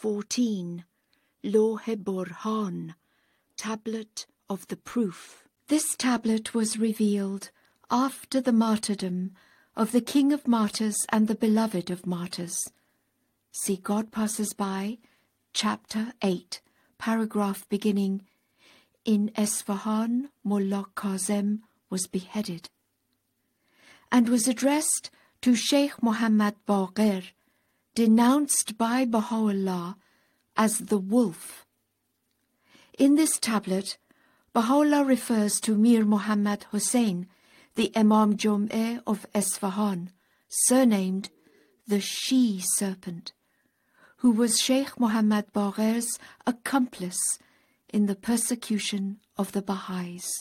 14, Lohe Borhan, Tablet of the Proof. This tablet was revealed after the martyrdom of the King of Martyrs and the Beloved of Martyrs. See God Passes By, Chapter 8, paragraph beginning, In Esfahan, Mullah Kazem was beheaded, and was addressed to Sheikh Muhammad Baqir, denounced by Baha'u'llah as the wolf. In this tablet, Baha'u'llah refers to Mir Muhammad Hussain, the Imam Jum'eh of Esfahan, surnamed the She-Serpent, who was Sheikh Muhammad Baqir's accomplice in the persecution of the Baha'is.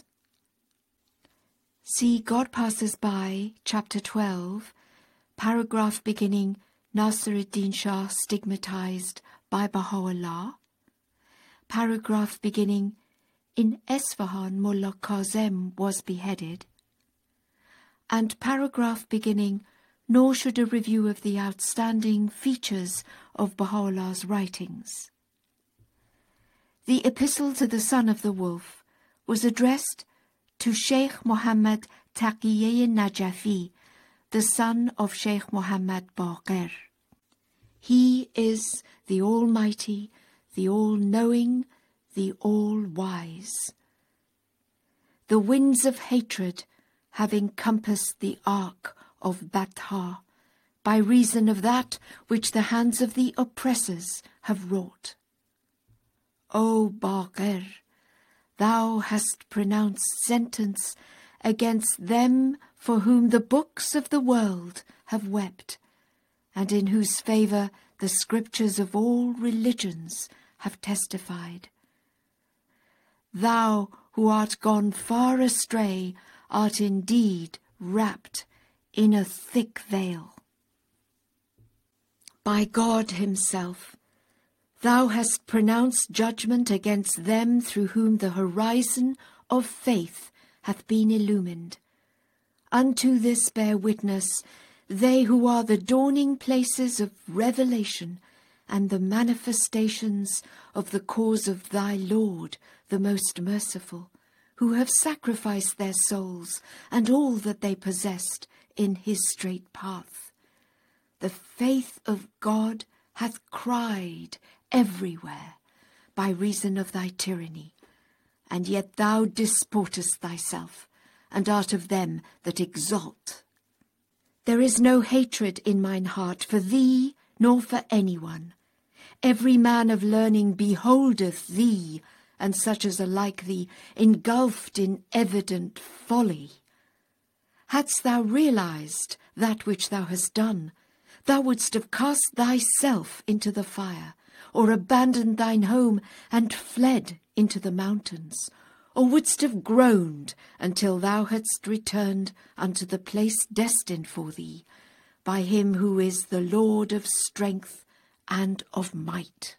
See God Passes By, Chapter 12, paragraph beginning, Nasiruddin Shah stigmatized by Baha'u'llah, paragraph beginning, In Esfahan, Mullah Kazem was beheaded, and paragraph beginning, Nor should a review of the outstanding features of Baha'u'llah's writings. The Epistle to the Son of the Wolf was addressed to Sheikh Muhammad Taqiyye Najafi, the son of Sheikh Muhammad Baqir. He is the Almighty, the All-Knowing, the All-Wise. The winds of hatred have encompassed the ark of Batha by reason of that which the hands of the oppressors have wrought. O Baqir, thou hast pronounced sentence against them for whom the books of the world have wept, and in whose favour the scriptures of all religions have testified. Thou who art gone far astray art indeed wrapped in a thick veil. By God himself, thou hast pronounced judgment against them through whom the horizon of faith hath been illumined. Unto this bear witness they who are the dawning places of revelation and the manifestations of the cause of thy Lord, the most merciful, who have sacrificed their souls and all that they possessed in his straight path. The faith of God hath cried everywhere by reason of thy tyranny, and yet thou disportest thyself, and art of them that exalt. There is no hatred in mine heart for thee, nor for anyone. Every man of learning beholdeth thee, and such as are like thee, engulfed in evident folly. Hadst thou realized that which thou hast done, thou wouldst have cast thyself into the fire, or abandoned thine home and fled into the mountains, or wouldst have groaned until thou hadst returned unto the place destined for thee, by him who is the Lord of strength and of might.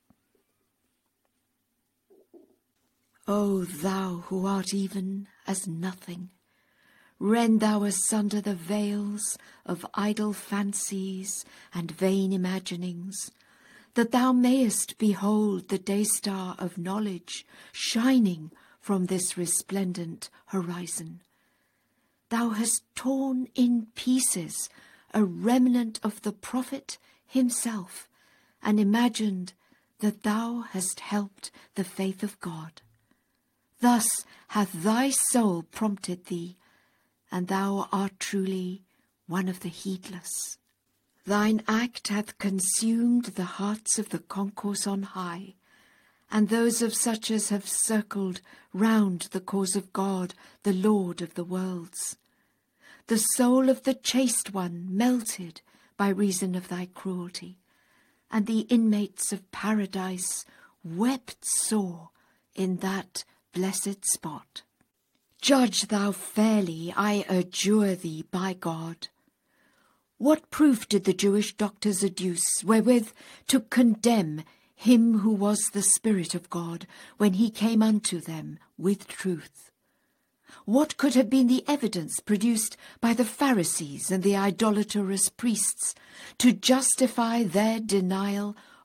O thou who art even as nothing, rend thou asunder the veils of idle fancies and vain imaginings, that thou mayest behold the day-star of knowledge shining from this resplendent horizon. Thou hast torn in pieces a remnant of the prophet himself, and imagined that thou hast helped the faith of God. Thus hath thy soul prompted thee, and thou art truly one of the heedless. Thine act hath consumed the hearts of the concourse on high, and those of such as have circled round the cause of God, the Lord of the worlds. The soul of the chaste one melted by reason of thy cruelty, and the inmates of paradise wept sore in that blessed spot. Judge thou fairly, I adjure thee by God. What proof did the Jewish doctors adduce wherewith to condemn him who was the Spirit of God when he came unto them with truth? What could have been the evidence produced by the Pharisees and the idolatrous priests to justify their denial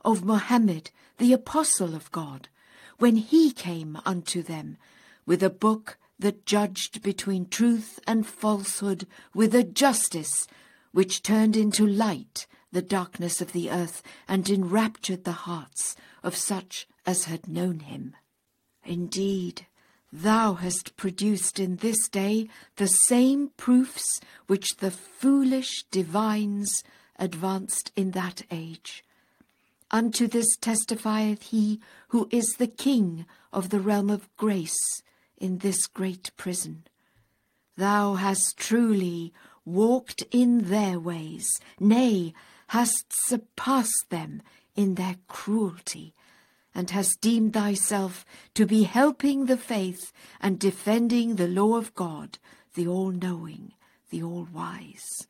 of Mohammed, the apostle of God, when he came unto them with a book that judged between truth and falsehood with a justice which turned into light the darkness of the earth and enraptured the hearts of such as had known him. Indeed, thou hast produced in this day the same proofs which the foolish divines advanced in that age. Unto this testifieth he who is the King of the realm of grace in this great prison. Thou hast truly walked in their ways, nay, hast surpassed them in their cruelty, and hast deemed thyself to be helping the faith and defending the law of God, the all-knowing, the all-wise.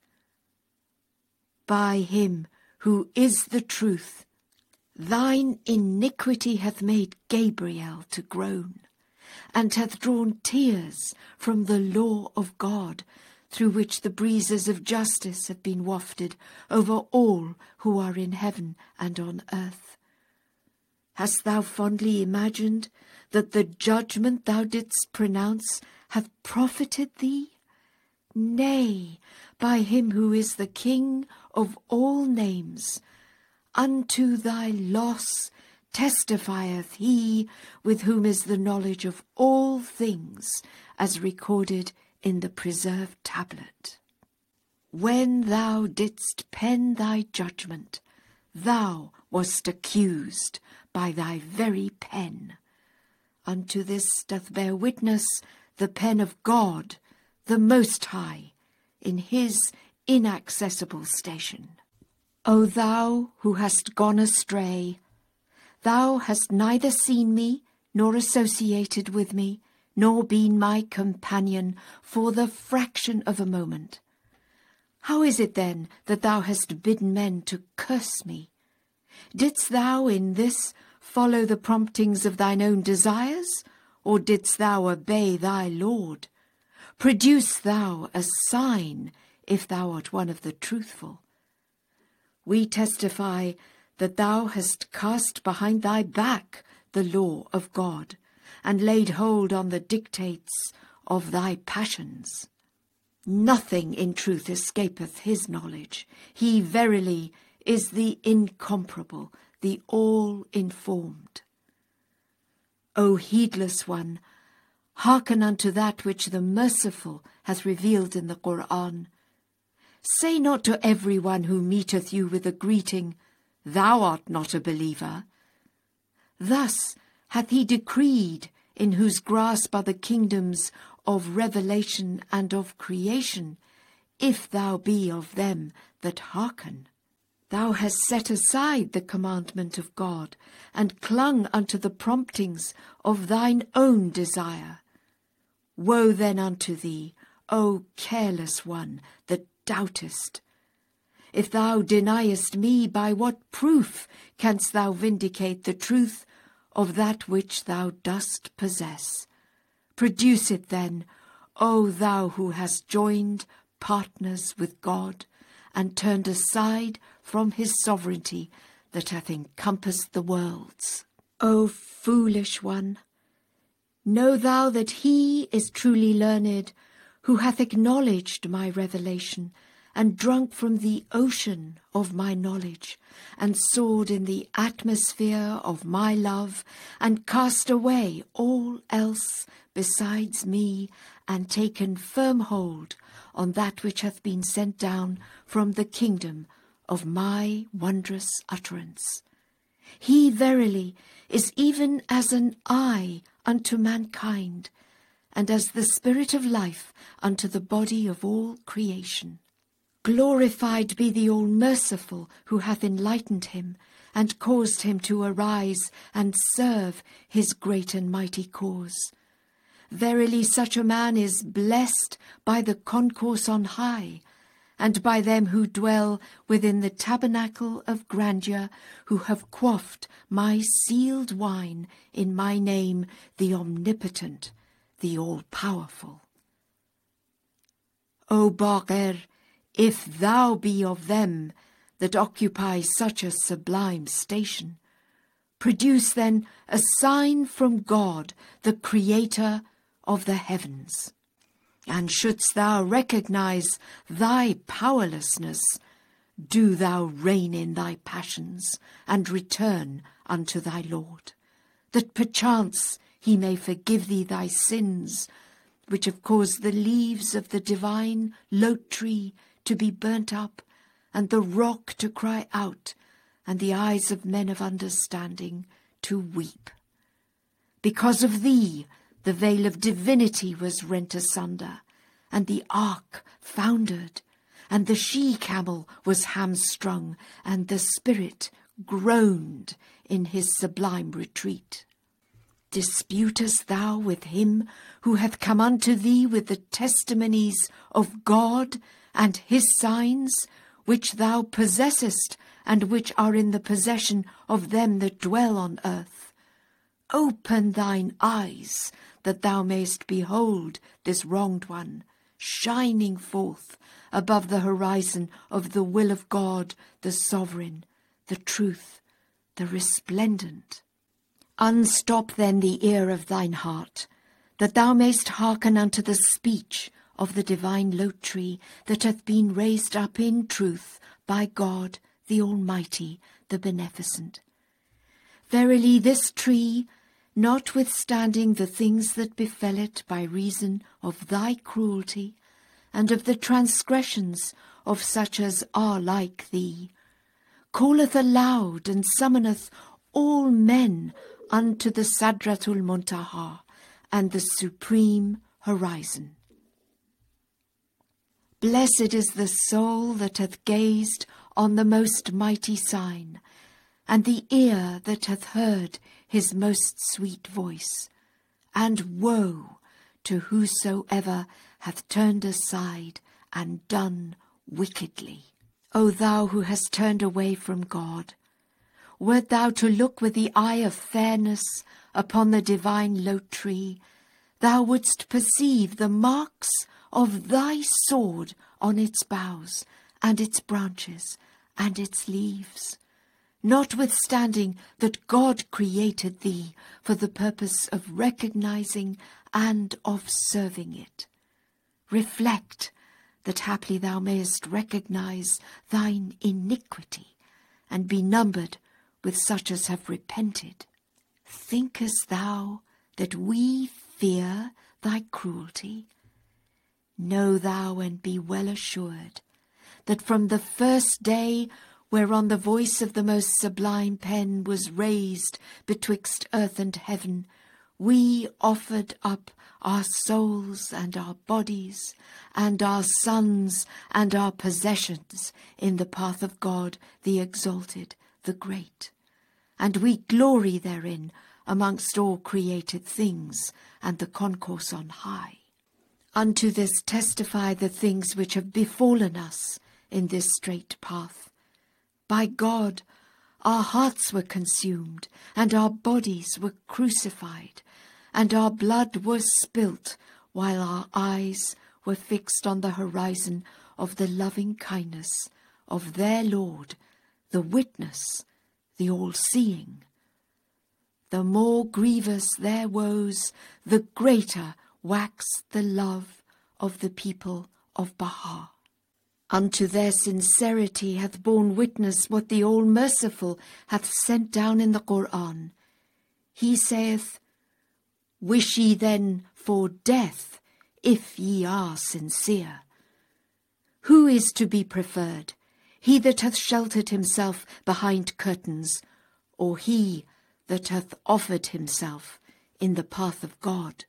By him who is the truth, thine iniquity hath made Gabriel to groan, and hath drawn tears from the law of God, through which the breezes of justice have been wafted over all who are in heaven and on earth. Hast thou fondly imagined that the judgment thou didst pronounce hath profited thee? Nay, by him who is the King of all names, unto thy loss testifieth he with whom is the knowledge of all things, as recorded in the preserved tablet. When thou didst pen thy judgment, thou wast accused by thy very pen. Unto this doth bear witness the pen of God, the Most High, in his inaccessible station. O thou who hast gone astray, thou hast neither seen me, nor associated with me, nor been my companion for the fraction of a moment. How is it then that thou hast bidden men to curse me? Didst thou in this follow the promptings of thine own desires, or didst thou obey thy Lord? Produce thou a sign, if thou art one of the truthful. We testify that thou hast cast behind thy back the law of God, and laid hold on the dictates of thy passions. Nothing in truth escapeth his knowledge. He verily is the incomparable, the all-informed. O heedless one, hearken unto that which the Merciful hath revealed in the Qur'an. Say not to every one who meeteth you with a greeting, Thou art not a believer. Thus hath he decreed, in whose grasp are the kingdoms of revelation and of creation, if thou be of them that hearken. Thou hast set aside the commandment of God, and clung unto the promptings of thine own desire. Woe then unto thee, O careless one, that doubtest! If thou deniest me, by what proof canst thou vindicate the truth of that which thou dost possess? Produce it then, O thou who hast joined partners with God, and turned aside from his sovereignty that hath encompassed the worlds. O foolish one, know thou that he is truly learned, who hath acknowledged my revelation, and drunk from the ocean of my knowledge, and soared in the atmosphere of my love, and cast away all else besides me, and taken firm hold on that which hath been sent down from the kingdom of my wondrous utterance. He verily is even as an eye unto mankind, and as the spirit of life unto the body of all creation. Glorified be the All-Merciful, who hath enlightened him, and caused him to arise and serve his great and mighty cause. Verily such a man is blessed by the concourse on high, and by them who dwell within the tabernacle of grandeur, who have quaffed my sealed wine in my name, the Omnipotent, the All-Powerful. O Baqir, if thou be of them that occupy such a sublime station. Produce then a sign from God, the Creator of the heavens. And shouldst thou recognize thy powerlessness, do thou rein in thy passions, and return unto thy Lord, that perchance he may forgive thee thy sins, which have caused the leaves of the divine lote tree to be burnt up, and the rock to cry out, and the eyes of men of understanding to weep. Because of thee the veil of divinity was rent asunder, and the ark foundered, and the she-camel was hamstrung, and the spirit groaned in his sublime retreat. Disputest thou with him who hath come unto thee with the testimonies of God and his signs, which thou possessest, and which are in the possession of them that dwell on earth? Open thine eyes, that thou mayst behold this wronged one, shining forth above the horizon of the will of God, the sovereign, the truth, the resplendent. Unstop then the ear of thine heart, that thou mayst hearken unto the speech of the divine lote tree that hath been raised up in truth by God, the Almighty, the Beneficent. Verily this tree, notwithstanding the things that befell it by reason of thy cruelty, and of the transgressions of such as are like thee, calleth aloud and summoneth all men unto the Sadratul Muntaha and the supreme horizon. Blessed is the soul that hath gazed on the most mighty sign, and the ear that hath heard his most sweet voice, and woe to whosoever hath turned aside and done wickedly. O thou who hast turned away from God, wert thou to look with the eye of fairness upon the divine lote tree, thou wouldst perceive the marks of thy sword on its boughs, and its branches, and its leaves, notwithstanding that God created thee for the purpose of recognizing and of serving it. Reflect, that haply thou mayest recognize thine iniquity, and be numbered with such as have repented. Thinkest thou that we fear thy cruelty? Know thou and be well assured that from the first day whereon the voice of the most sublime pen was raised betwixt earth and heaven, we offered up our souls and our bodies and our sons and our possessions in the path of God, the exalted, the great. And we glory therein amongst all created things and the concourse on high. Unto this testify the things which have befallen us in this straight path. By God, our hearts were consumed, and our bodies were crucified, and our blood was spilt, while our eyes were fixed on the horizon of the loving kindness of their Lord, the witness, the all-seeing. The more grievous their woes, the greater waxed the love of the people of Baha. Unto their sincerity hath borne witness what the All-Merciful hath sent down in the Qur'an. He saith, Wish ye then for death, if ye are sincere. Who is to be preferred, he that hath sheltered himself behind curtains, or he that hath offered himself in the path of God?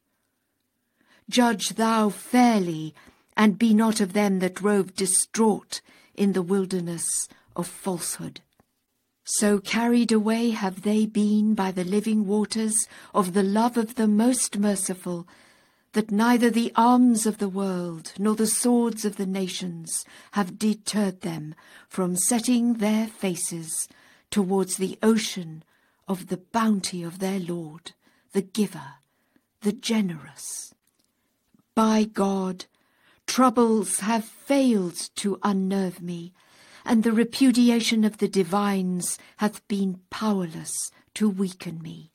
Judge thou fairly, and be not of them that rove distraught in the wilderness of falsehood. So carried away have they been by the living waters of the love of the Most Merciful, that neither the arms of the world nor the swords of the nations have deterred them from setting their faces towards the ocean of the bounty of their Lord, the Giver, the Generous. By God, troubles have failed to unnerve me, and the repudiation of the divines hath been powerless to weaken me.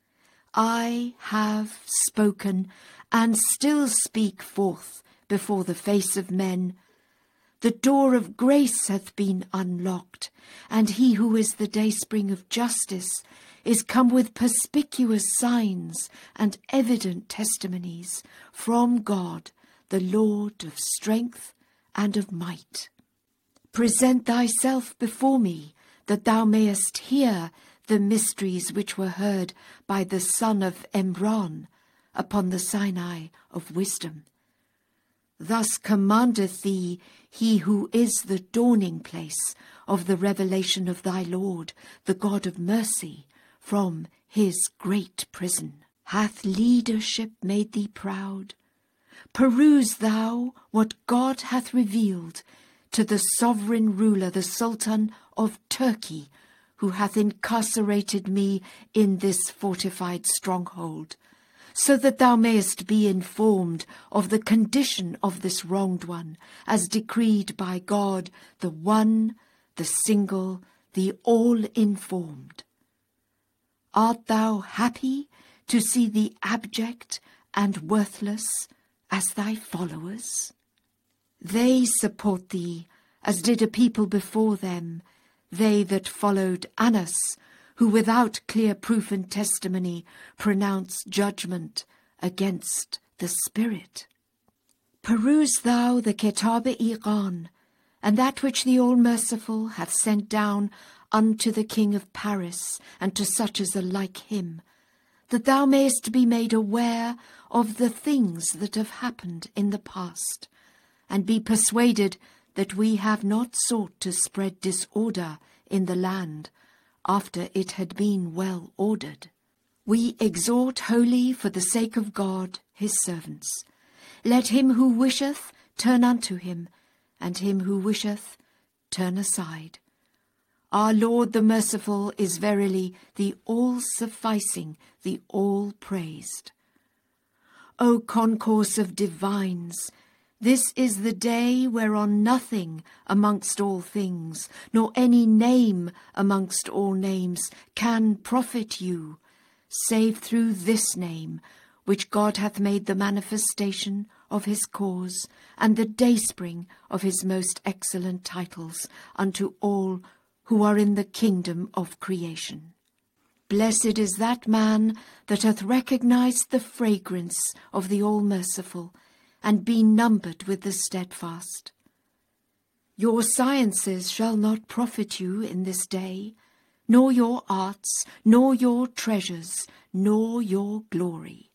I have spoken, and still speak forth before the face of men. The door of grace hath been unlocked, and he who is the dayspring of justice is come with perspicuous signs and evident testimonies from God, the Lord of strength and of might. Present thyself before me, that thou mayest hear the mysteries which were heard by the son of Embron upon the Sinai of wisdom. Thus commandeth thee he who is the dawning place of the revelation of thy Lord, the God of mercy, from his great prison. Hath leadership made thee proud? Peruse thou what God hath revealed to the sovereign ruler, the Sultan of Turkey, who hath incarcerated me in this fortified stronghold, so that thou mayest be informed of the condition of this wronged one, as decreed by God, the one, the single, the all-informed. Art thou happy to see the abject and worthless as thy followers? They support thee, as did a people before them, they that followed Annas, who without clear proof and testimony pronounced judgment against the Spirit. Peruse thou the Kitab-i-Iran, and that which the All-Merciful hath sent down unto the King of Paris, and to such as are like him, that thou mayest be made aware of the things that have happened in the past, and be persuaded that we have not sought to spread disorder in the land after it had been well ordered. We exhort wholly for the sake of God, his servants. Let him who wisheth turn unto him, and him who wisheth turn aside. Our Lord the Merciful is verily the all-sufficing, the all-praised. O concourse of divines, this is the day whereon nothing amongst all things, nor any name amongst all names, can profit you, save through this name, which God hath made the manifestation of his cause, and the dayspring of his most excellent titles unto all who are in the kingdom of creation. Blessed is that man that hath recognized the fragrance of the All-Merciful, and been numbered with the steadfast. Your sciences shall not profit you in this day, nor your arts, nor your treasures, nor your glory.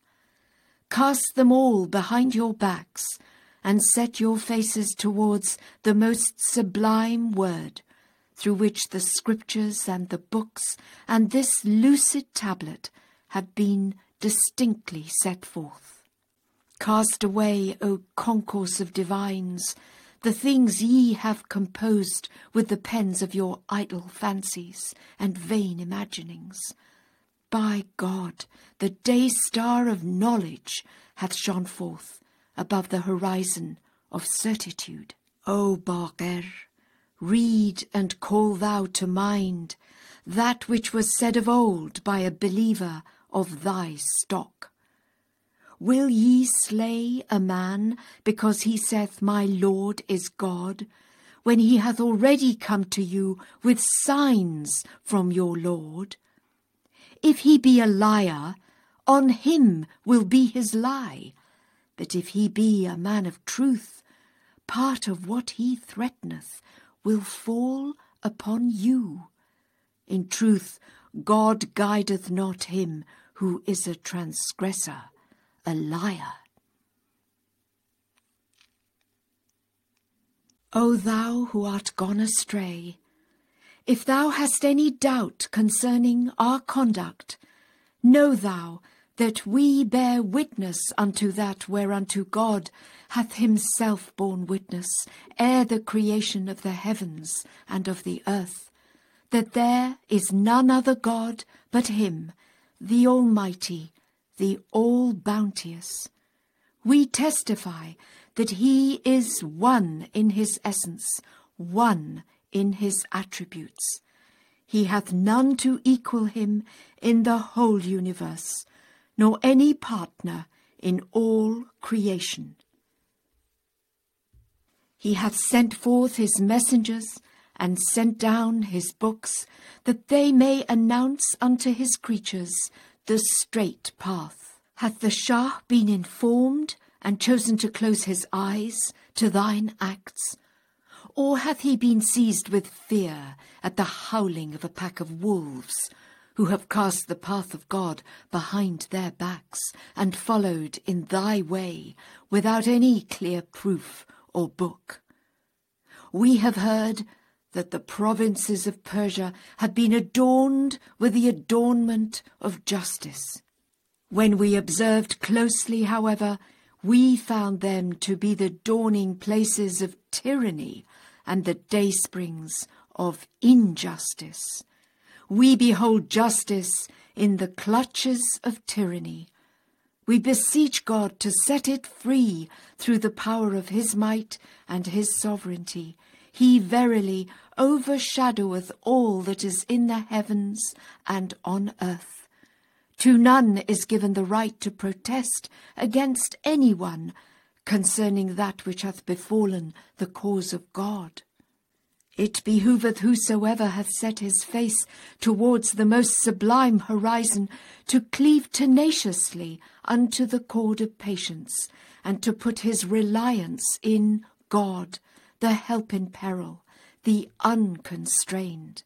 Cast them all behind your backs, and set your faces towards the most sublime word, through which the scriptures and the books and this lucid tablet have been distinctly set forth. Cast away, O concourse of divines, the things ye have composed with the pens of your idle fancies and vain imaginings. By God, the day-star of knowledge hath shone forth above the horizon of certitude. O Baqir, read and call thou to mind that which was said of old by a believer of thy stock. Will ye slay a man because he saith, My Lord is God, when he hath already come to you with signs from your Lord? If he be a liar, on him will be his lie. But if he be a man of truth, part of what he threateneth will fall upon you. In truth, God guideth not him who is a transgressor, a liar. O thou who art gone astray, if thou hast any doubt concerning our conduct, know thou that we bear witness unto that whereunto God hath himself borne witness ere the creation of the heavens and of the earth, that there is none other God but him, the Almighty, the All-Bounteous. We testify that he is one in his essence, one in his attributes. He hath none to equal him in the whole universe, nor any partner in all creation. He hath sent forth his messengers, and sent down his books, that they may announce unto his creatures the straight path. Hath the Shah been informed, and chosen to close his eyes to thine acts? Or hath he been seized with fear at the howling of a pack of wolves, who have cast the path of God behind their backs, and followed in thy way, without any clear proof or book? We have heard that the provinces of Persia had been adorned with the adornment of justice. When we observed closely, however, we found them to be the dawning places of tyranny and the daysprings of injustice. We behold justice in the clutches of tyranny. We beseech God to set it free through the power of his might and his sovereignty. He verily overshadoweth all that is in the heavens and on earth. To none is given the right to protest against any one concerning that which hath befallen the cause of God. It behoveth whosoever hath set his face towards the most sublime horizon to cleave tenaciously unto the cord of patience, and to put his reliance in God, the help in peril, the unconstrained.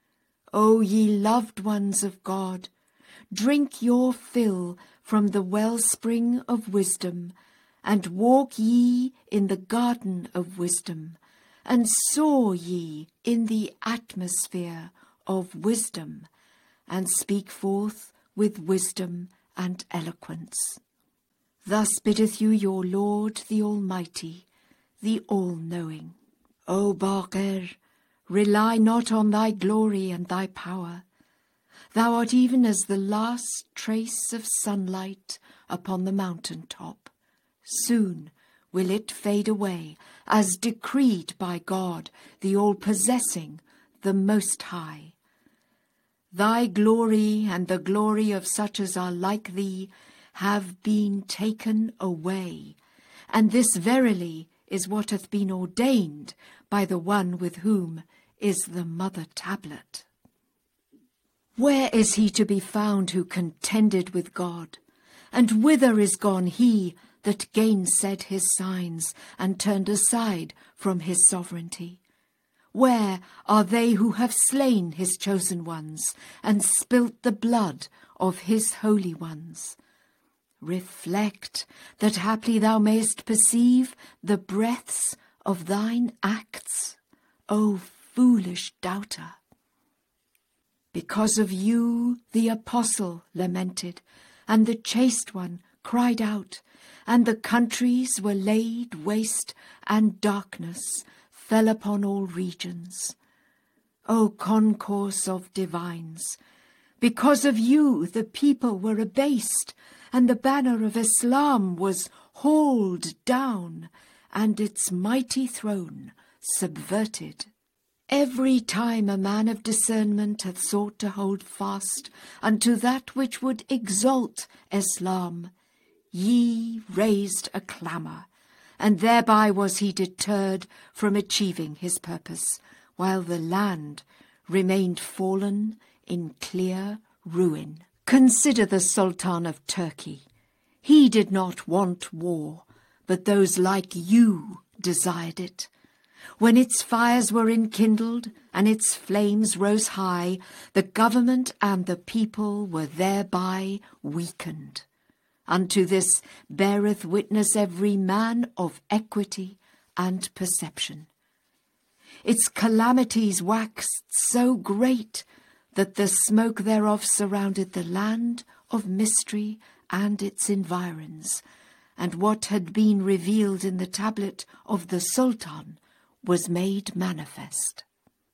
O ye loved ones of God, drink your fill from the wellspring of wisdom, and walk ye in the garden of wisdom, and soar ye in the atmosphere of wisdom, and speak forth with wisdom and eloquence. Thus biddeth you your Lord the Almighty, the All-Knowing. O Baqir, rely not on thy glory and thy power. Thou art even as the last trace of sunlight upon the mountain top. Soon will it fade away, as decreed by God, the all-possessing, the Most High. Thy glory and the glory of such as are like thee have been taken away, and this verily is what hath been ordained by the one with whom is the mother tablet. Where is he to be found who contended with God? And whither is gone he that gainsaid his signs, and turned aside from his sovereignty? Where are they who have slain his chosen ones, and spilt the blood of his holy ones? Reflect, that haply thou mayest perceive the breadths of thine acts, O foolish doubter. Because of you the apostle lamented, and the chaste one cried out, and the countries were laid waste, and darkness fell upon all regions. O concourse of divines, because of you the people were abased, and the banner of Islam was hauled down, and its mighty throne subverted. Every time a man of discernment hath sought to hold fast unto that which would exalt Islam, ye raised a clamour, and thereby was he deterred from achieving his purpose, while the land remained fallen in clear ruin. Consider the Sultan of Turkey. He did not want war, but those like you desired it. When its fires were enkindled and its flames rose high, the government and the people were thereby weakened. Unto this beareth witness every man of equity and perception. Its calamities waxed so great that the smoke thereof surrounded the land of mystery and its environs, and what had been revealed in the tablet of the Sultan was made manifest.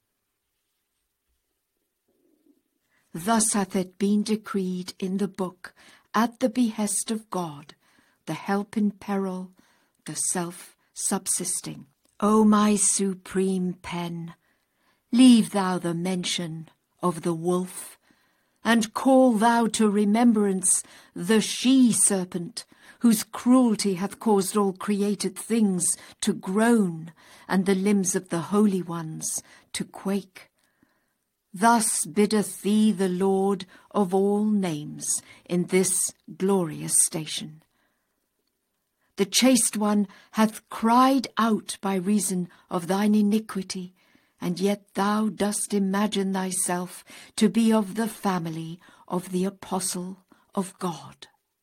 Thus hath it been decreed in the book, at the behest of God, the help in peril, the self-subsisting. O my supreme pen, Leave thou the mention of the wolf, and call thou to remembrance the she-serpent, whose cruelty hath caused all created things to groan, and the limbs of the holy ones to quake. Thus biddeth thee the Lord of all names in this glorious station. The chaste one hath cried out by reason of thine iniquity, and yet thou dost imagine thyself to be of the family of the apostle of God.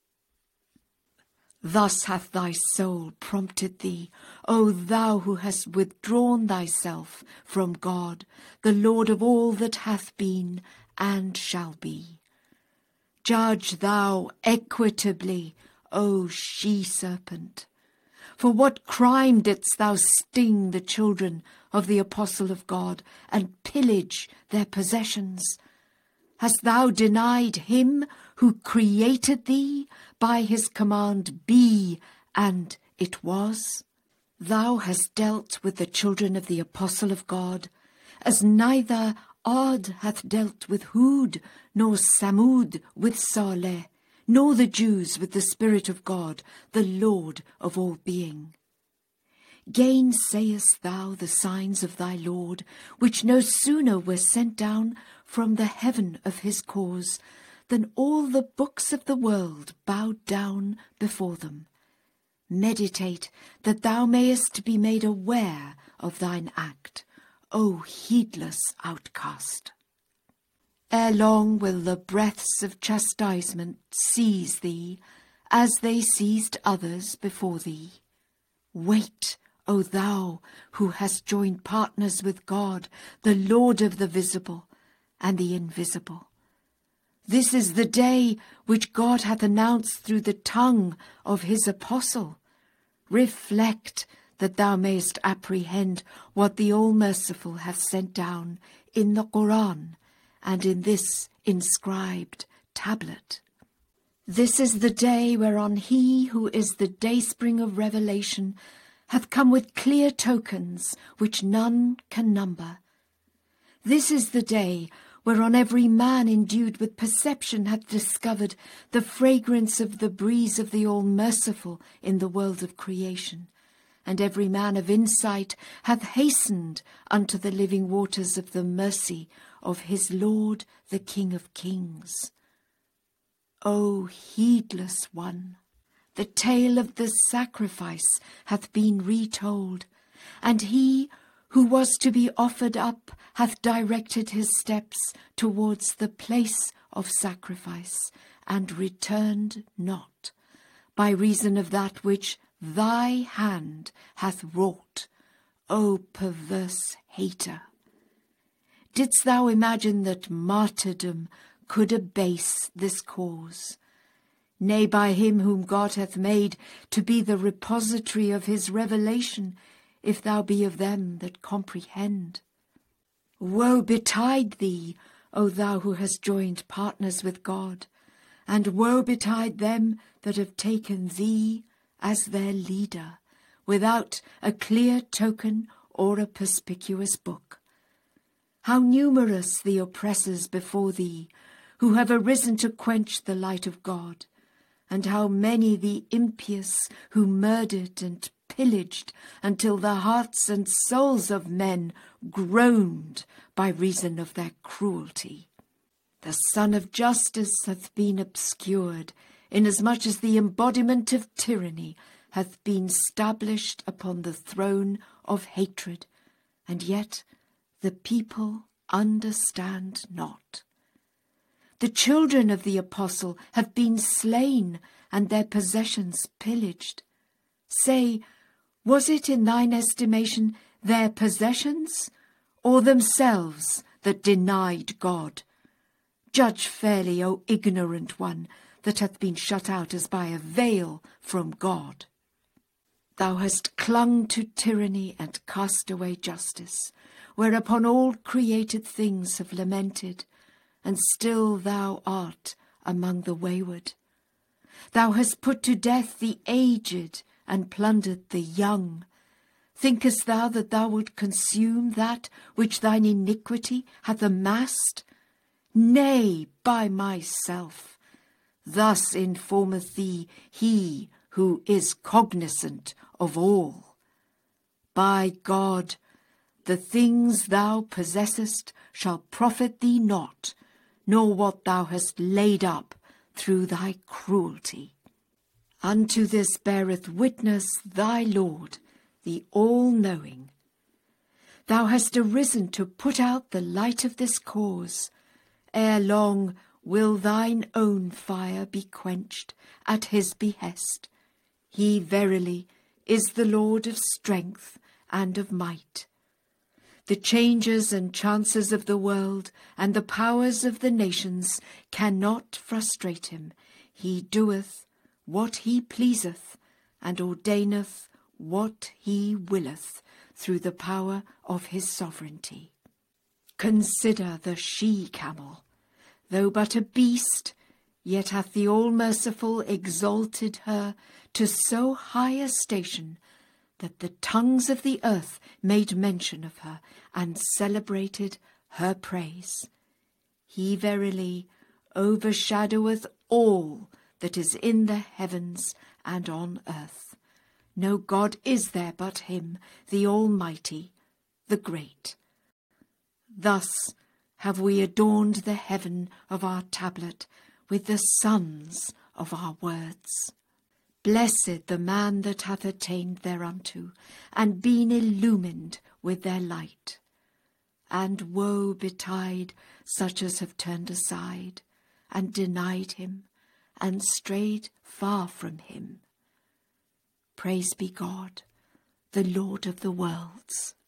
Thus hath thy soul prompted thee, O thou who hast withdrawn thyself from God, the Lord of all that hath been and shall be. Judge thou equitably, O she-serpent. For what crime didst thou sting the children of the apostle of God and pillage their possessions? Hast thou denied him who created thee by his command, be, and it was? Thou hast dealt with the children of the apostle of God, as neither Ad hath dealt with Hud, nor Samud with Saleh, nor the Jews with the Spirit of God, the Lord of all being. Gainsayest thou the signs of thy Lord, which no sooner were sent down from the heaven of his cause, than all the books of the world bowed down before them? Meditate, that thou mayest be made aware of thine act, O heedless outcast. Ere long will the breaths of chastisement seize thee, as they seized others before thee. Wait, O thou who hast joined partners with God, the Lord of the visible and the invisible. This is the day which God hath announced through the tongue of his apostle. Reflect, that thou mayest apprehend what the All-Merciful hath sent down in the Quran and in this inscribed tablet. This is the day whereon he who is the dayspring of revelation hath come with clear tokens which none can number. This is the day whereon every man endued with perception hath discovered the fragrance of the breeze of the All-Merciful in the world of creation, and every man of insight hath hastened unto the living waters of the mercy of his Lord, the King of Kings. O heedless one, the tale of the sacrifice hath been retold, and he who was to be offered up hath directed his steps towards the place of sacrifice, and returned not, by reason of that which thy hand hath wrought, O perverse hater. Didst thou imagine that martyrdom could abase this cause? Nay, by him whom God hath made to be the repository of his revelation, if thou be of them that comprehend. Woe betide thee, O thou who hast joined partners with God, and woe betide them that have taken thee as their leader, without a clear token or a perspicuous book. How numerous the oppressors before thee, who have arisen to quench the light of God, and how many the impious who murdered and pillaged until the hearts and souls of men groaned by reason of their cruelty. The Sun of Justice hath been obscured, inasmuch as the embodiment of tyranny hath been stablished upon the throne of hatred, and yet the people understand not. The children of the apostle have been slain and their possessions pillaged. Say, was it in thine estimation their possessions, or themselves that denied God? Judge fairly, O ignorant one, that hath been shut out as by a veil from God. Thou hast clung to tyranny and cast away justice, whereupon all created things have lamented, and still thou art among the wayward. Thou hast put to death the aged and plundered the young. Thinkest thou that thou wilt consume that which thine iniquity hath amassed? Nay, by myself. Thus informeth thee he who is cognizant of all. By God, the things thou possessest shall profit thee not, nor what thou hast laid up through thy cruelty. Unto this beareth witness thy Lord, the all-knowing. Thou hast arisen to put out the light of this cause. Ere long will thine own fire be quenched at his behest. He verily is the Lord of strength and of might. The changes and chances of the world and the powers of the nations cannot frustrate him. He doeth what he pleaseth, and ordaineth what he willeth through the power of his sovereignty. Consider the she-camel. Though but a beast, yet hath the All-Merciful exalted her to so high a station that the tongues of the earth made mention of her and celebrated her praise. He verily overshadoweth all that is in the heavens and on earth. No God is there but him, the Almighty, the Great. Thus have we adorned the heaven of our tablet with the sons of our words. Blessed the man that hath attained thereunto, and been illumined with their light. And woe betide such as have turned aside, and denied him, and strayed far from him. Praise be God, the Lord of the worlds.